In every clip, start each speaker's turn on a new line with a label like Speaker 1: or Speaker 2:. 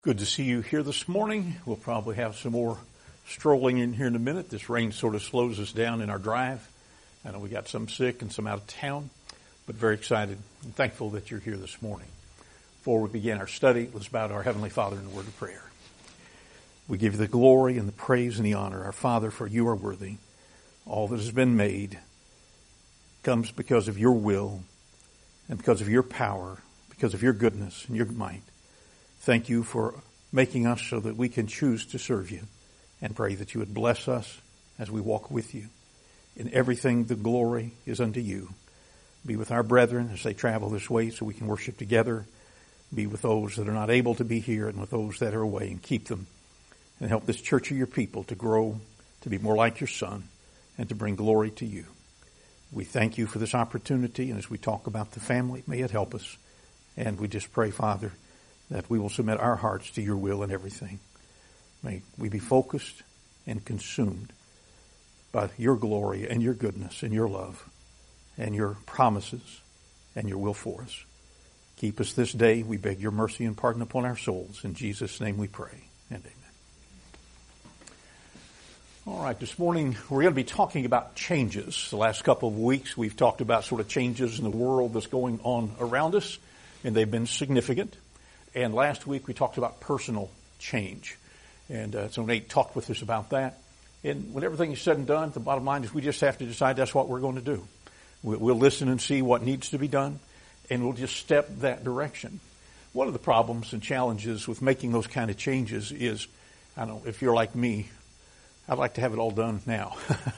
Speaker 1: Good to see you here this morning. We'll probably have some more strolling in here in a minute. This rain sort of slows us down in our drive. I know we got some sick and some out of town, but very excited and thankful that you're here this morning. Before we begin our study, let's bow to our Heavenly Father in a word of prayer. We give you the glory and the praise and the honor, our Father, for you are worthy. All that has been made comes because of your will and because of your power, because of your goodness and your might. Thank you for making us so that we can choose to serve you, and pray that you would bless us as we walk with you. In everything, the glory is unto you. Be with our brethren as they travel this way so we can worship together. Be with those that are not able to be here and with those that are away, and keep them. And help this church of your people to grow, to be more like your Son, and to bring glory to you. We thank you for this opportunity, and as we talk about the family, may it help us. And we just pray, Father, that we will submit our hearts to your will in everything. May we be focused and consumed by your glory and your goodness and your love and your promises and your will for us. Keep us this day. We beg your mercy and pardon upon our souls. In Jesus' name we pray, and amen. All right, this morning we're going to be talking about changes. The last couple of weeks we've talked about sort of changes in the world that's going on around us, and they've been significant. And last week we talked about personal change. And so Nate talked with us about that. And when everything is said and done, the bottom line is we just have to decide that's what we're going to do. We'll listen and see what needs to be done, and we'll just step that direction. One of the problems and challenges with making those kind of changes is, I don't know, if you're like me, I'd like to have it all done now.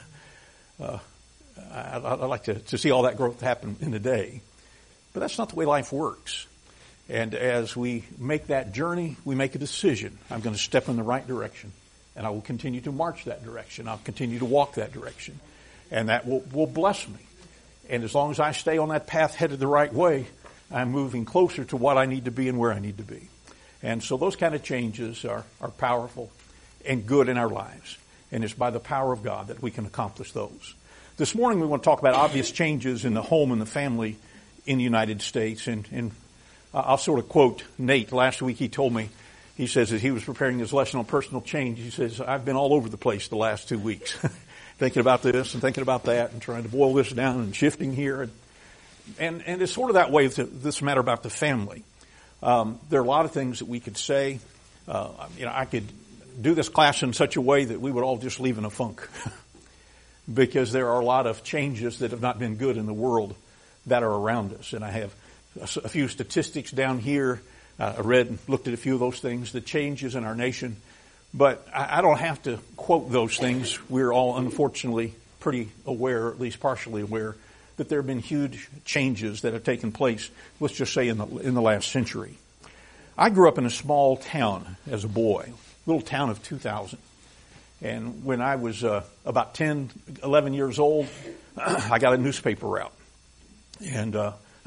Speaker 1: I'd like to see all that growth happen in a day. But that's not the way life works. And as we make that journey, we make a decision. I'm going to step in the right direction, and I will continue to march that direction. I'll continue to walk that direction, and that will bless me. And as long as I stay on that path headed the right way, I'm moving closer to what I need to be and where I need to be. And so those kind of changes are powerful and good in our lives. And it's by the power of God that we can accomplish those. This morning we want to talk about obvious changes in the home and the family in the United States. And I'll sort of quote Nate. Last week he told me, he says as he was preparing his lesson on personal change, he says, I've been all over the place the last 2 weeks, thinking about this and thinking about that and trying to boil this down and shifting here. And it's sort of that way with this matter about the family. There are a lot of things that we could say. I could do this class in such a way that we would all just leave in a funk because there are a lot of changes that have not been good in the world that are around us. And I have a few statistics down here. I read and looked at a few of those things, the changes in our nation. But I don't have to quote those things. We're all unfortunately pretty aware, at least partially aware, that there have been huge changes that have taken place, let's just say in the last century. I grew up in a small town as a boy, little town of 2,000. And when I was about 10, 11 years old, I got a newspaper route. And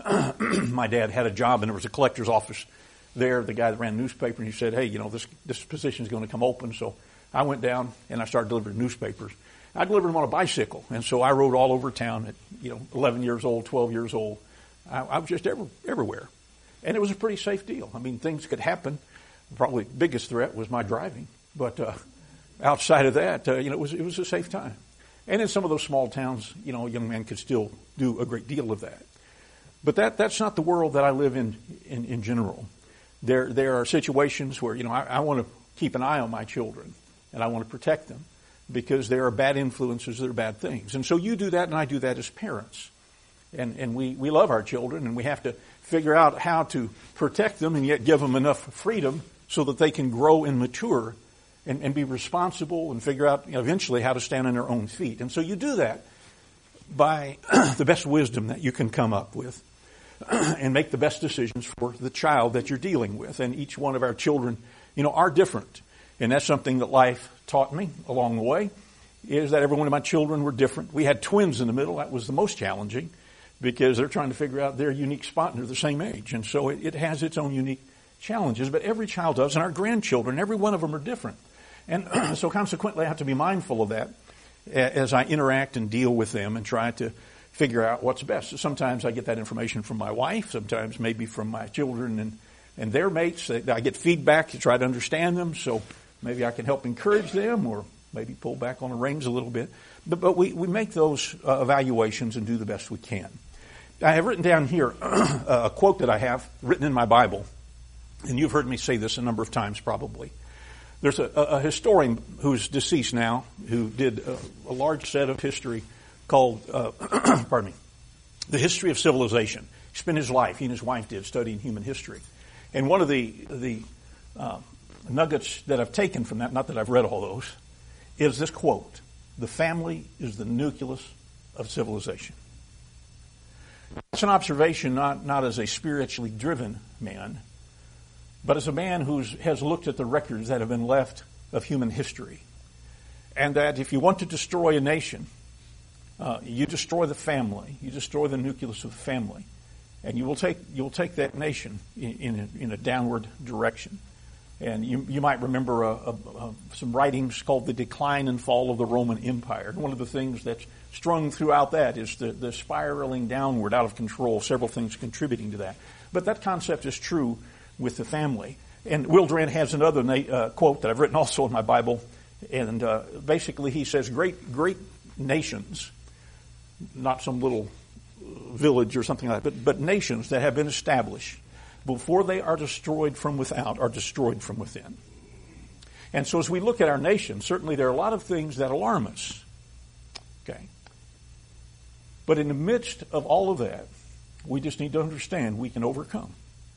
Speaker 1: my dad had a job, and there was a collector's office there, the guy that ran the newspaper, and he said, hey, this position is going to come open. So I went down and I started delivering newspapers. I delivered them on a bicycle, and so I rode all over town at 11 years old, 12 years old. I was just everywhere. And it was a pretty safe deal. I mean, things could happen. Probably the biggest threat was my driving. But outside of that, it was a safe time. And in some of those small towns, a young man could still do a great deal of that. But that's not the world that I live in general. There are situations where, I want to keep an eye on my children, and I want to protect them because there are bad influences, there are bad things. And so you do that, and I do that as parents. And we love our children, and we have to figure out how to protect them and yet give them enough freedom so that they can grow and mature and be responsible and figure out eventually how to stand on their own feet. And so you do that by the best wisdom that you can come up with and make the best decisions for the child that you're dealing with. And each one of our children, are different. And that's something that life taught me along the way, is that every one of my children were different. We had twins in the middle. That was the most challenging because they're trying to figure out their unique spot and they're the same age. And so it has its own unique challenges. But every child does, and our grandchildren, every one of them are different. And so consequently, I have to be mindful of that as I interact and deal with them and try to figure out what's best. Sometimes I get that information from my wife, sometimes maybe from my children, and and their mates. I get feedback to try to understand them, so maybe I can help encourage them or maybe pull back on the reins a little bit. But we make those evaluations and do the best we can. I have written down here a quote that I have written in my Bible, and you've heard me say this a number of times probably. There's a historian who's deceased now who did a large set of history called, pardon me, The History of Civilization. He spent his life, he and his wife did, studying human history. And one of the nuggets that I've taken from that, not that I've read all those, is this quote: "The family is the nucleus of civilization." That's an observation not as a spiritually driven man, but as a man who has looked at the records that have been left of human history. And that if you want to destroy a nation, you destroy the family, you destroy the nucleus of the family, and you'll take that nation in a downward direction. And you might remember some writings called The Decline and Fall of the Roman Empire. And one of the things that's strung throughout that is the spiraling downward out of control, several things contributing to that. But that concept is true with the family. And Will Durant has another quote that I've written also in my Bible. And basically he says, great nations, not some little village or something like that, but nations that have been established, before they are destroyed from without, are destroyed from within. And so as we look at our nation, certainly there are a lot of things that alarm us. Okay. But in the midst of all of that, we just need to understand we can overcome.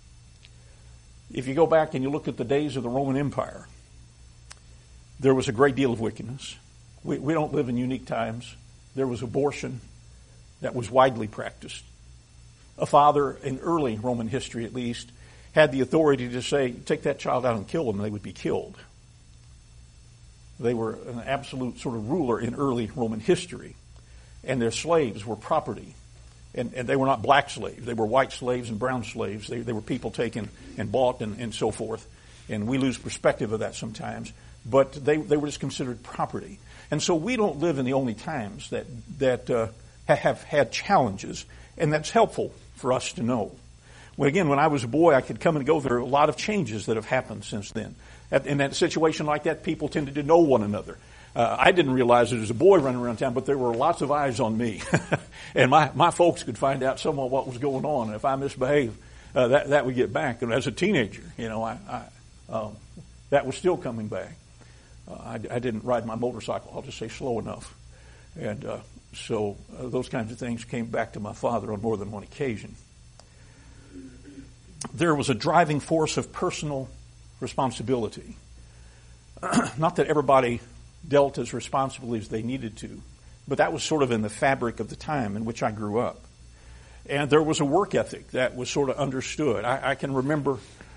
Speaker 1: If you go back and you look at the days of the Roman Empire, there was a great deal of wickedness. We don't live in unique times. There was abortion that was widely practiced. A father, in early Roman history at least, had the authority to say, take that child out and kill them, and they would be killed. They were an absolute sort of ruler in early Roman history. And their slaves were property. And they were not black slaves. They were white slaves and brown slaves. They were people taken and bought and so forth. And we lose perspective of that sometimes. But they were just considered property. And so we don't live in the only times that have had challenges. And that's helpful for us to know. Well, again, when I was a boy, I could come and go. There are a lot of changes that have happened since then. In that situation like that, people tended to know one another. I didn't realize it as a boy running around town, but there were lots of eyes on me. And my folks could find out some of what was going on. And if I misbehaved, that would get back. And as a teenager, that was still coming back. I didn't ride my motorcycle, I'll just say slow enough. And so those kinds of things came back to my father on more than one occasion. There was a driving force of personal responsibility. Not that everybody dealt as responsibly as they needed to, but that was sort of in the fabric of the time in which I grew up. And there was a work ethic that was sort of understood. I can remember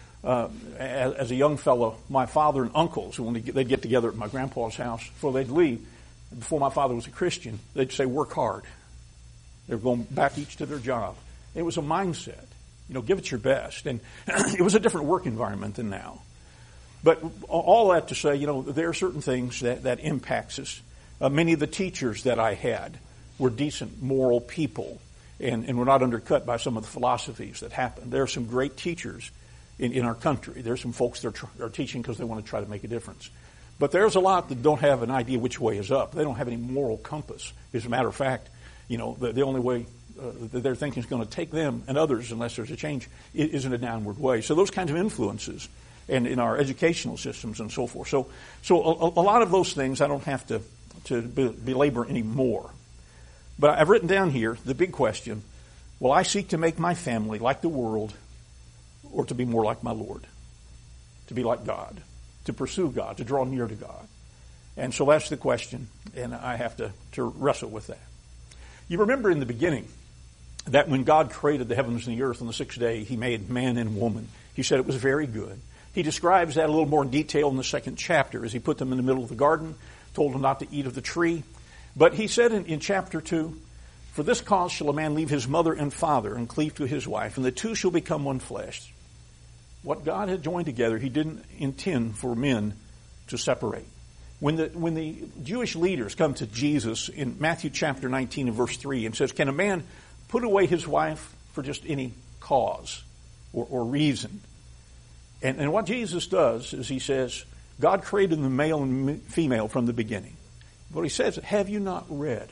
Speaker 1: as a young fellow, my father and uncles, when they'd get together at my grandpa's house, before they'd leave, before my father was a Christian, they'd say, work hard. They were going back each to their job. It was a mindset. Give it your best. And it was a different work environment than now. But all that to say, there are certain things that impacts us. Many of the teachers that I had were decent, moral people and were not undercut by some of the philosophies that happened. There are some great teachers in our country. There are some folks that are teaching because they want to try to make a difference. But there's a lot that don't have an idea which way is up. They don't have any moral compass. As a matter of fact, the only way that their thinking is going to take them and others, unless there's a change, is in a downward way. So those kinds of influences and in our educational systems and so forth. So a lot of those things I don't have to belabor anymore. But I've written down here the big question: will I seek to make my family like the world, or to be more like my Lord? To be like God, to pursue God, to draw near to God. And so that's the question, and I have to wrestle with that. You remember in the beginning that when God created the heavens and the earth on the sixth day, He made man and woman. He said it was very good. He describes that a little more in detail in the second chapter as He put them in the middle of the garden, told them not to eat of the tree. But He said in chapter 2, for this cause shall a man leave his mother and father and cleave to his wife, and the two shall become one flesh. What God had joined together, He didn't intend for men to separate. When the Jewish leaders come to Jesus in Matthew chapter 19 and verse 3 and says, can a man put away his wife for just any cause or reason? And what Jesus does is he says, God created the male and female from the beginning. But he says, have you not read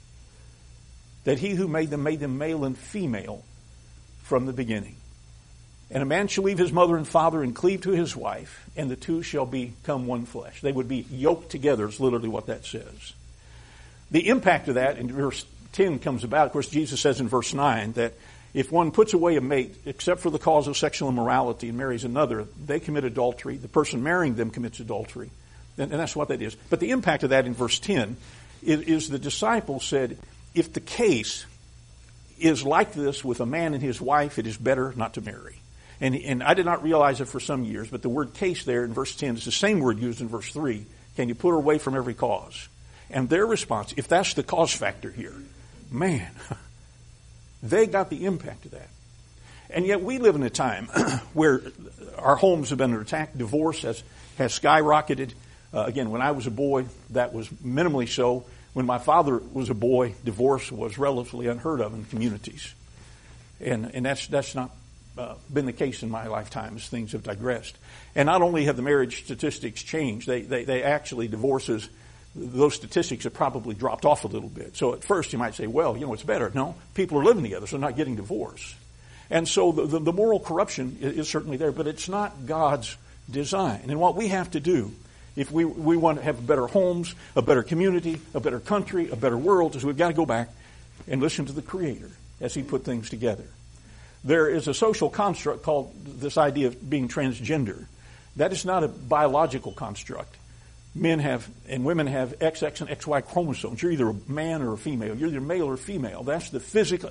Speaker 1: that he who made them male and female from the beginning? And a man shall leave his mother and father and cleave to his wife, and the two shall become one flesh. They would be yoked together is literally what that says. The impact of that in verse 10 comes about. Of course, Jesus says in verse 9 that if one puts away a mate, except for the cause of sexual immorality, and marries another, they commit adultery. The person marrying them commits adultery. And that's what that is. But the impact of that in verse 10 is the disciples said, if the case is like this with a man and his wife, it is better not to marry. And I did not realize it for some years, but the word case there in verse 10 is the same word used in verse 3. Can you put her away from every cause? And their response, if that's the cause factor here, man, they got the impact of that. And yet we live in a time where our homes have been under attack. Divorce has skyrocketed. Again, when I was a boy, that was minimally so. When my father was a boy, divorce was relatively unheard of in communities. And that's not been the case in my lifetime as things have digressed. And not only have the marriage statistics changed, they actually, divorces, those statistics have probably dropped off a little bit. So at first you might say, well, it's better. No, people are living together, so they're not getting divorced. And so the moral corruption is certainly there, but it's not God's design. And what we have to do, if we want to have better homes, a better community, a better country, a better world, is we've got to go back and listen to the Creator as He put things together. There is a social construct called this idea of being transgender. That is not a biological construct. Men have and women have XX and XY chromosomes. You're either a man or a female. You're either male or female. That's the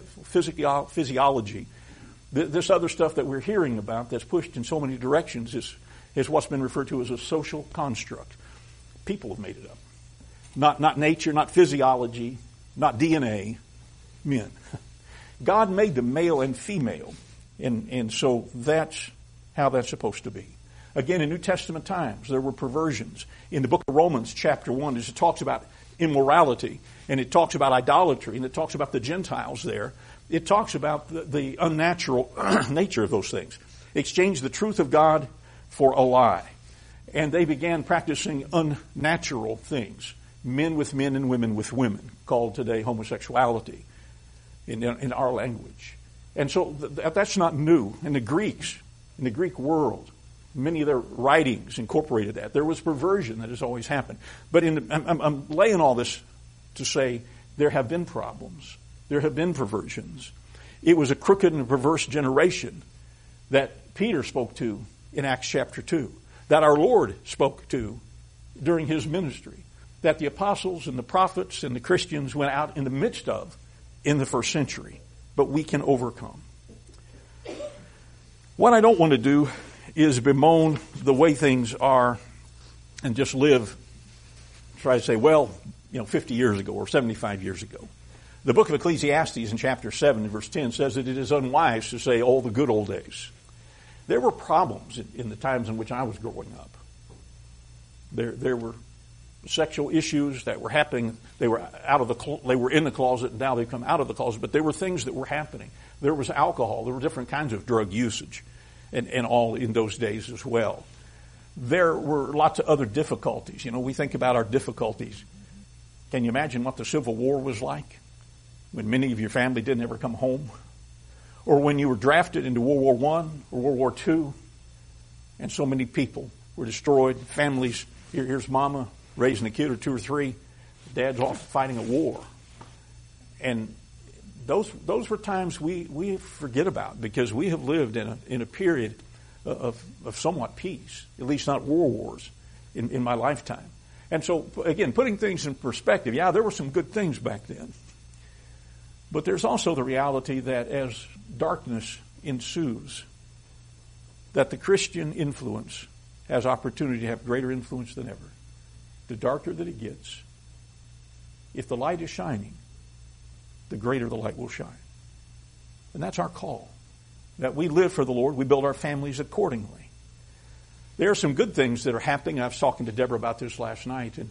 Speaker 1: physiology. This other stuff that we're hearing about that's pushed in so many directions is what's been referred to as a social construct. People have made it up. Not nature, not physiology, not DNA, men. God made them male and female, and so that's how that's supposed to be. Again, in New Testament times, there were perversions. In the book of Romans, chapter 1, it talks about immorality, and it talks about idolatry, and it talks about the Gentiles there. It talks about the unnatural nature of those things. Exchanged the truth of God for a lie. And they began practicing unnatural things. Men with men and women with women, called today homosexuality in our language. And so that's not new. In the Greeks, in the Greek world, many of their writings incorporated that. There was perversion that has always happened. But I'm laying all this to say there have been problems. There have been perversions. It was a crooked and perverse generation that Peter spoke to in Acts chapter 2, that our Lord spoke to during His ministry, that the apostles and the prophets and the Christians went out in the midst of in the first century. But we can overcome. What I don't want to do is bemoan the way things are and just try to say, 50 years ago or 75 years ago. The book of Ecclesiastes in chapter 7 verse 10 says that it is unwise to say, the good old days. There were problems in the times in which I was growing up. There were sexual issues that were happening. They were in the closet, and now they've come out of the closet. But there were things that were happening. There was alcohol. There were different kinds of drug usage, and all in those days as well. There were lots of other difficulties. We think about our difficulties. Can you imagine what the Civil War was like when many of your family didn't ever come home? Or when you were drafted into World War I or World War II, and so many people were destroyed. Families, here's mama raising a kid or two or three. Dad's off fighting a war. And those were times we forget about, because we have lived in a period of somewhat peace, at least not world wars in my lifetime. And so, again, putting things in perspective, there were some good things back then. But there's also the reality that as darkness ensues, that the Christian influence has opportunity to have greater influence than ever. The darker that it gets, if the light is shining, the greater the light will shine. And that's our call. That we live for the Lord, we build our families accordingly. There are some good things that are happening. I was talking to Deborah about this last night, and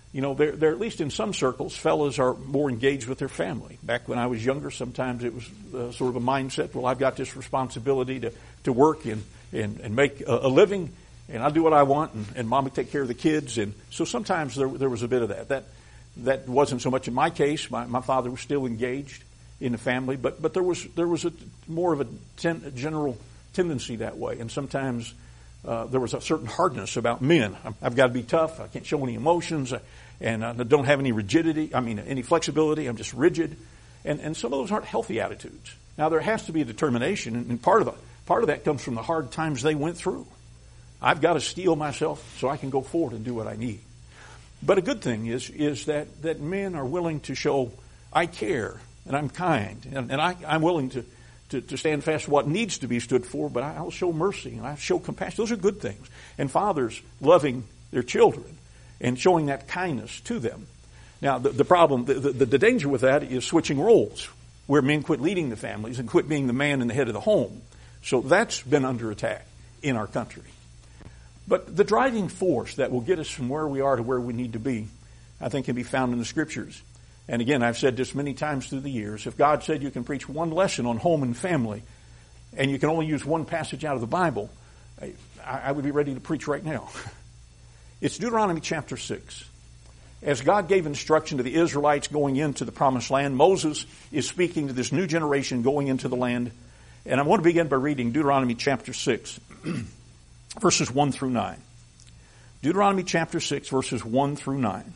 Speaker 1: They're at least in some circles, fellas are more engaged with their family. Back when I was younger, sometimes it was sort of a mindset, well, I've got this responsibility to work and make a living, and I'll do what I want, and Mom will take care of the kids. And so sometimes there was a bit of that. That wasn't so much in my case. My father was still engaged in the family, but there was a more of a general tendency that way. And sometimes there was a certain hardness about men. I've got to be tough. I can't show any emotions, and I don't have any rigidity. Any flexibility. I'm just rigid, and some of those aren't healthy attitudes. Now there has to be a determination, and part of that comes from the hard times they went through. I've got to steel myself so I can go forward and do what I need. But a good thing is that men are willing to show, I care, and I'm kind, and I'm willing to stand fast for what needs to be stood for, but I'll show mercy, and I'll show compassion. Those are good things. And fathers loving their children and showing that kindness to them. Now, the problem, the danger with that is switching roles, where men quit leading the families and quit being the man and the head of the home. So that's been under attack in our country. But the driving force that will get us from where we are to where we need to be, I think, can be found in the Scriptures. And again, I've said this many times through the years. If God said you can preach one lesson on home and family, and you can only use one passage out of the Bible, I would be ready to preach right now. It's Deuteronomy chapter 6. As God gave instruction to the Israelites going into the promised land, Moses is speaking to this new generation going into the land. And I want to begin by reading Deuteronomy chapter 6. Verses 1 through 9. Deuteronomy chapter 6, verses 1 through 9.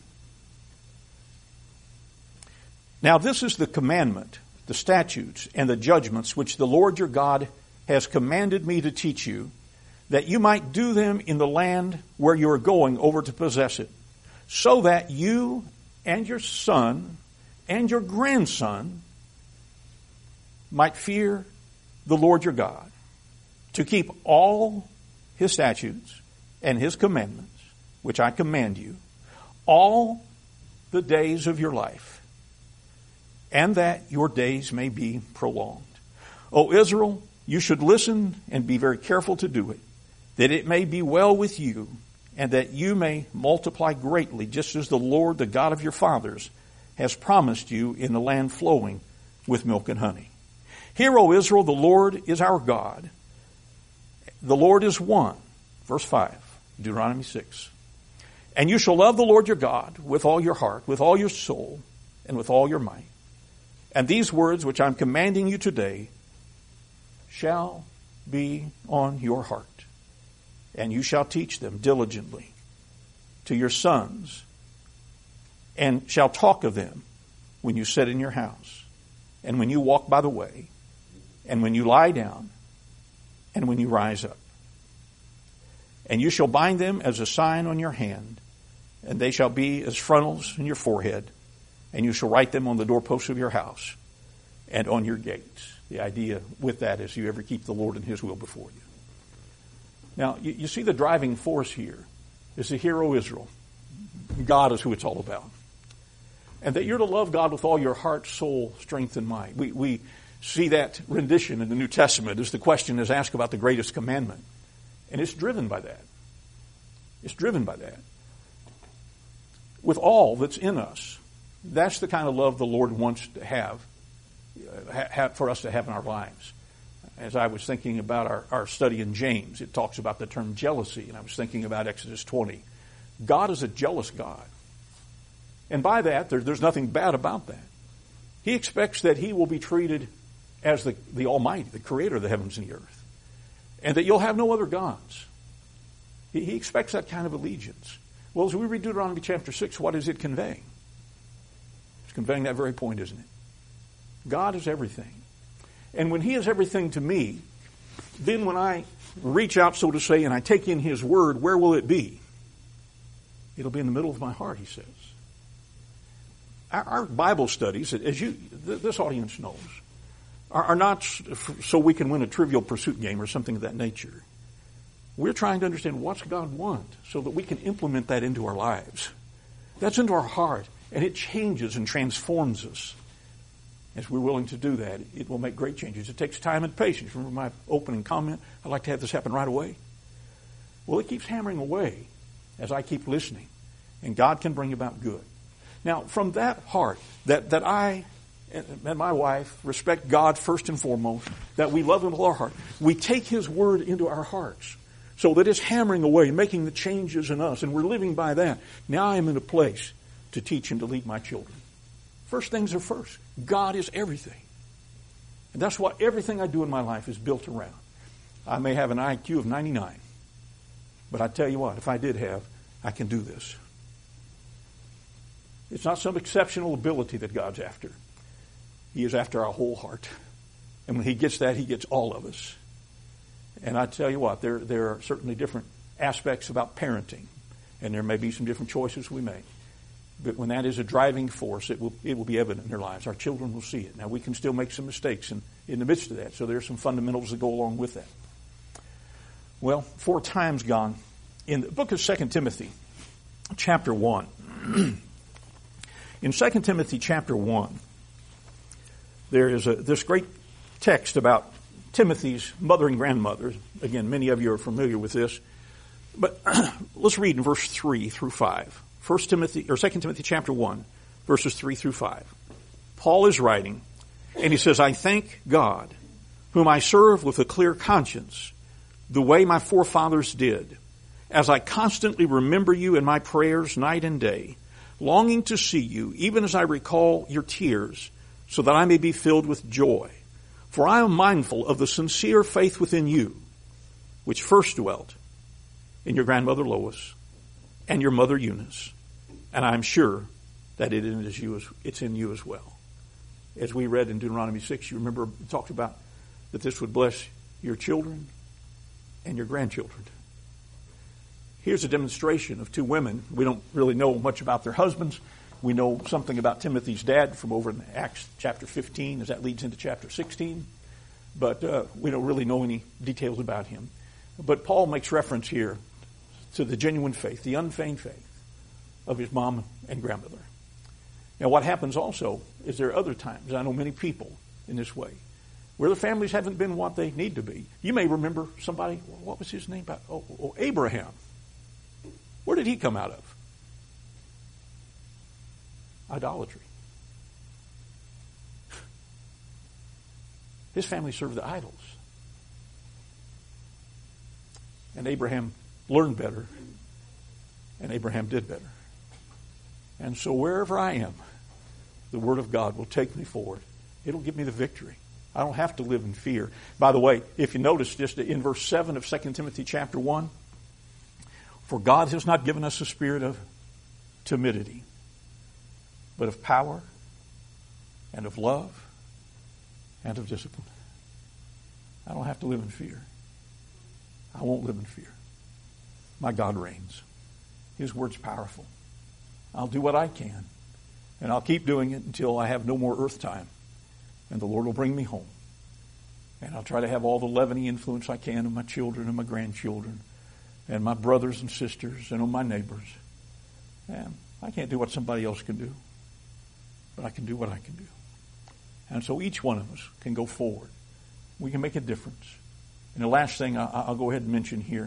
Speaker 1: Now this is the commandment, the statutes, and the judgments which the Lord your God has commanded me to teach you, that you might do them in the land where you are going over to possess it, so that you and your son and your grandson might fear the Lord your God, to keep all His statutes and His commandments, which I command you, all the days of your life, and that your days may be prolonged. O Israel, you should listen and be very careful to do it, that it may be well with you, and that you may multiply greatly, just as the Lord, the God of your fathers, has promised you in the land flowing with milk and honey. Hear, O Israel, the Lord is our God. The Lord is one. Verse 5, Deuteronomy 6. And you shall love the Lord your God with all your heart, with all your soul, and with all your might. And these words which I'm commanding you today shall be on your heart. And you shall teach them diligently to your sons, and shall talk of them when you sit in your house, and when you walk by the way, and when you lie down, and when you rise up. And you shall bind them as a sign on your hand, and they shall be as frontals in your forehead, and you shall write them on the doorposts of your house and on your gates. The idea with that is you ever keep the Lord and His will before you. Now, you see the driving force here is the hero Israel. God is who it's all about. And that you're to love God with all your heart, soul, strength, and might. We see that rendition in the New Testament as the question is asked about the greatest commandment. And it's driven by that. It's driven by that. With all that's in us, that's the kind of love the Lord wants to have for us to have in our lives. As I was thinking about our study in James, it talks about the term jealousy, and I was thinking about Exodus 20. God is a jealous God. And by that, there's nothing bad about that. He expects that He will be treated as the Almighty, the Creator of the heavens and the earth, and that you'll have no other gods. He expects that kind of allegiance. Well, as we read Deuteronomy chapter 6, what is it conveying? It's conveying that very point, isn't it? God is everything. And when He is everything to me, then when I reach out, so to say, and I take in His Word, where will it be? It'll be in the middle of my heart, he says. Our Bible studies, as this audience knows, are not so we can win a Trivial Pursuit game or something of that nature. We're trying to understand what's God want so that we can implement that into our lives. That's into our heart, and it changes and transforms us. As we're willing to do that, it will make great changes. It takes time and patience. Remember my opening comment? I'd like to have this happen right away. Well, it keeps hammering away as I keep listening And God can bring about good. Now, from that heart, that I and my wife respect God first and foremost, that we love Him with all our heart, we take His Word into our hearts so that it's hammering away, making the changes in us, and we're living by that. Now I am in a place to teach and to lead my children. First things are first. God is everything. And that's what everything I do in my life is built around. I may have an IQ of 99, but I tell you what, if I did have, I can do this. It's not some exceptional ability that God's after. He is after our whole heart. And when He gets that, He gets all of us. And I tell you what, there are certainly different aspects about parenting, and there may be some different choices we make. But when that is a driving force, it will be evident in their lives. Our children will see it. Now, we can still make some mistakes in the midst of that, so there are some fundamentals that go along with that. Well, 4 times gone. In the book of 2 Timothy, chapter 1, in 2 Timothy chapter 1, there is this great text about Timothy's mother and grandmother. Again, many of you are familiar with this. But let's read in verse 3 through 5. 2 Timothy chapter 1, verses 3 through 5. Paul is writing, and he says, I thank God, whom I serve with a clear conscience, the way my forefathers did, as I constantly remember you in my prayers night and day, longing to see you, even as I recall your tears, so that I may be filled with joy. For I am mindful of the sincere faith within you, which first dwelt in your grandmother Lois and your mother Eunice, and I am sure that it's in you as well. As we read in Deuteronomy 6, you remember it talked about that this would bless your children and your grandchildren. Here's a demonstration of 2 women. We don't really know much about their husbands. We know something about Timothy's dad from over in Acts chapter 15, as that leads into chapter 16. But we don't really know any details about him. But Paul makes reference here to the genuine faith, the unfeigned faith of his mom and grandmother. Now, what happens also is there are other times, I know many people in this way, where the families haven't been what they need to be. You may remember somebody, what was his name? Abraham. Where did he come out of? Idolatry. His family served the idols. And Abraham learned better. And Abraham did better. And so wherever I am, the Word of God will take me forward. It'll give me the victory. I don't have to live in fear. By the way, if you notice just in verse 7 of 2 Timothy chapter 1, for God has not given us a spirit of timidity, but of power and of love and of discipline. I don't have to live in fear. I won't live in fear. My God reigns. His word's powerful. I'll do what I can, and I'll keep doing it until I have no more earth time, and the Lord will bring me home. And I'll try to have all the leavening influence I can on my children and my grandchildren and my brothers and sisters and on my neighbors. And I can't do what somebody else can do, but I can do what I can do. And so each one of us can go forward. We can make a difference. And the last thing I'll go ahead and mention here,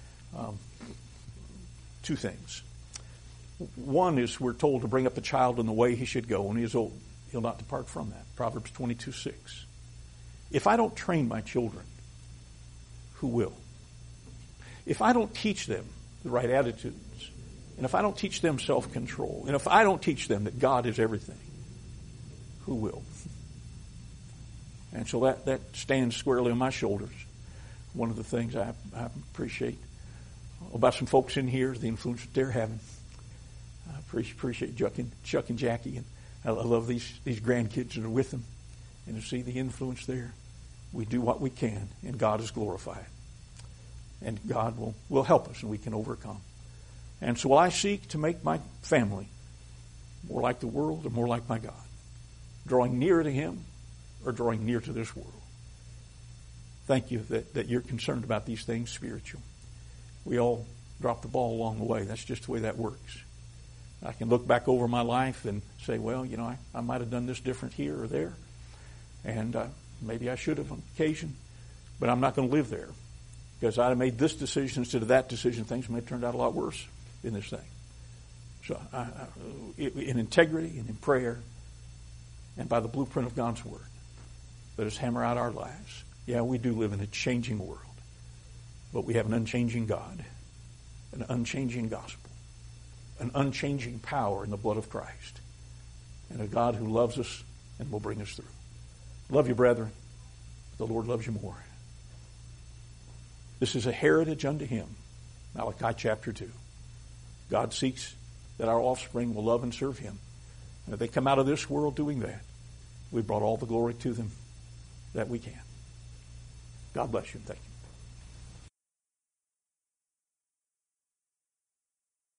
Speaker 1: 2 things. One is we're told to bring up a child in the way he should go. When he is old, he'll not depart from that. Proverbs 22:6. If I don't train my children, who will? If I don't teach them the right attitudes, and if I don't teach them self-control, and if I don't teach them that God is everything, who will? And so that stands squarely on my shoulders. One of the things I appreciate about some folks in here is the influence that they're having. I appreciate Chuck and Jackie, and I love these grandkids that are with them, and to see the influence there. We do what we can, and God is glorified. And God will help us, and we can overcome. And so will I seek to make my family more like the world or more like my God? Drawing nearer to Him or drawing near to this world? Thank you that you're concerned about these things spiritual. We all drop the ball along the way. That's just the way that works. I can look back over my life and say, well, I might have done this different here or there. And maybe I should have on occasion. But I'm not going to live there. Because I'd have made this decision instead of that decision, things may have turned out a lot worse in this thing. So in integrity and in prayer and by the blueprint of God's Word, let us hammer out our lives. Yeah, we do live in a changing world, but we have an unchanging God, an unchanging gospel, an unchanging power in the blood of Christ, and a God who loves us and will bring us through. Love you, brethren. The Lord loves you more. This is a heritage unto him. Malachi chapter 2. God seeks that our offspring will love and serve him. And if they come out of this world doing that, we've brought all the glory to them that we can. God bless you and thank you.